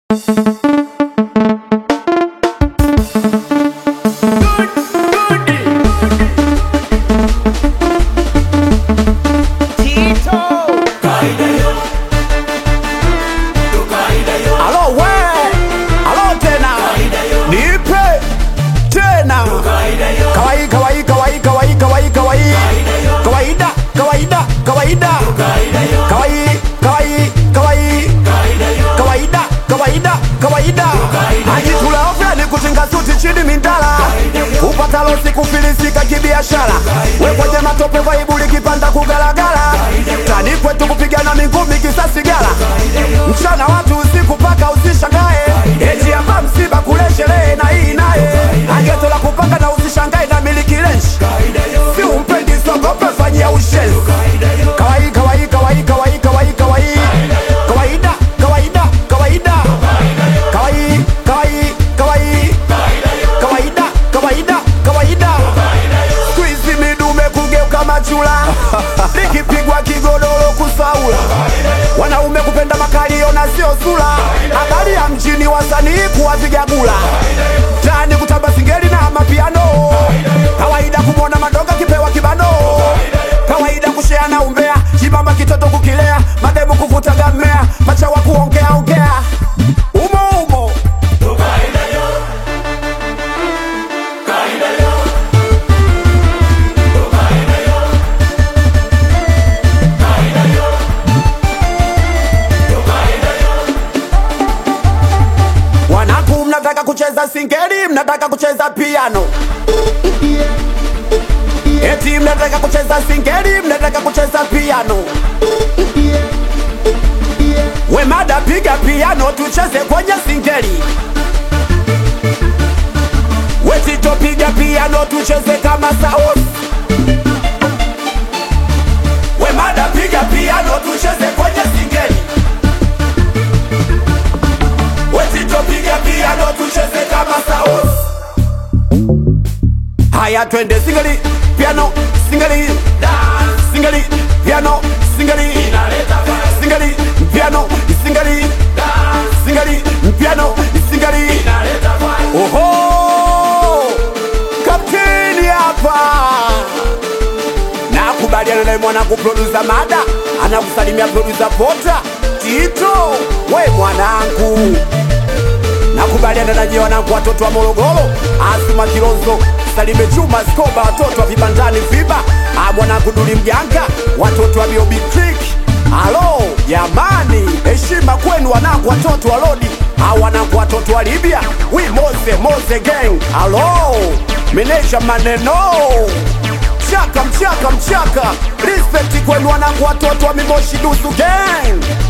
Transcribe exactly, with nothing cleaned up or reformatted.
Upatalo siku filisika kibiashara. Wepo jema tope vaibuli kipanda kugalagala. Tani kwetu kupigana mingumi kisasi gala. Mchana watu usiku paka usishangae. Eji hapa msiba kule sherehe na hii nae. Ageto la kupanga na usishangae na miliki lenshi. Si umpendi sogope fanyia ushenzi. Kawaii kawaii kawaii kawaii kawaii kawaii kawaida kawaida kawaida kawaii kawaii kawaii kawaida kawaida kawaida. Squeeze midume kugeuka machula. Likipigwa kigodoro kusaula. Wanaume kupenda makalio na sio sula. Habari ya mjini wasanii kuwapiga gula. Tani kutamba singeli na mapiano. Kawaida kumona madonga kipewa kibano. Kawaida kusheana umbea. Chibamba kitoto kukilea. Mademu kufuta gamea. Macha wa kuongea ongea. Umo umo wanaku mnataka kucheza singeli, mnataka kucheza piano. Eti mnataka kucheza singeli, mnataka kucheza piano. We mada piga piano tucheze kwenye singeli. We Tito piga piano tucheze kama Saosi. We mada piga piano tucheze kwenye singeli. We Tito piga piano tucheze kama Saosi. Haya twende singeli, piano, singeli, dance, singeli, piano, singeli, singeli, piano, singeli, dance, singeli, piano, singeli. Oho, kapteni hapa. Nakubaliana na mwanangu producer Mada, anakusalimia producer Pota. Tito, we mwanangu. Nakubaliana na je wanangu watoto wa Morogoro, Asuma Kilonzo, Salime Juma Skoba, watoto wa vibandani Viba, ah mwanangu Duli Mjanga, watoto wa Biobi Creek. Halo, jamani, heshima kwenu wanangu watoto wa Lodi, ah wanangu watoto wa Libya, we Mose Mose gang. Halo, meneja maneno. Mchaka mchaka mchaka, respect kwenu wanangu watoto wa Mimoshi Dusu gang.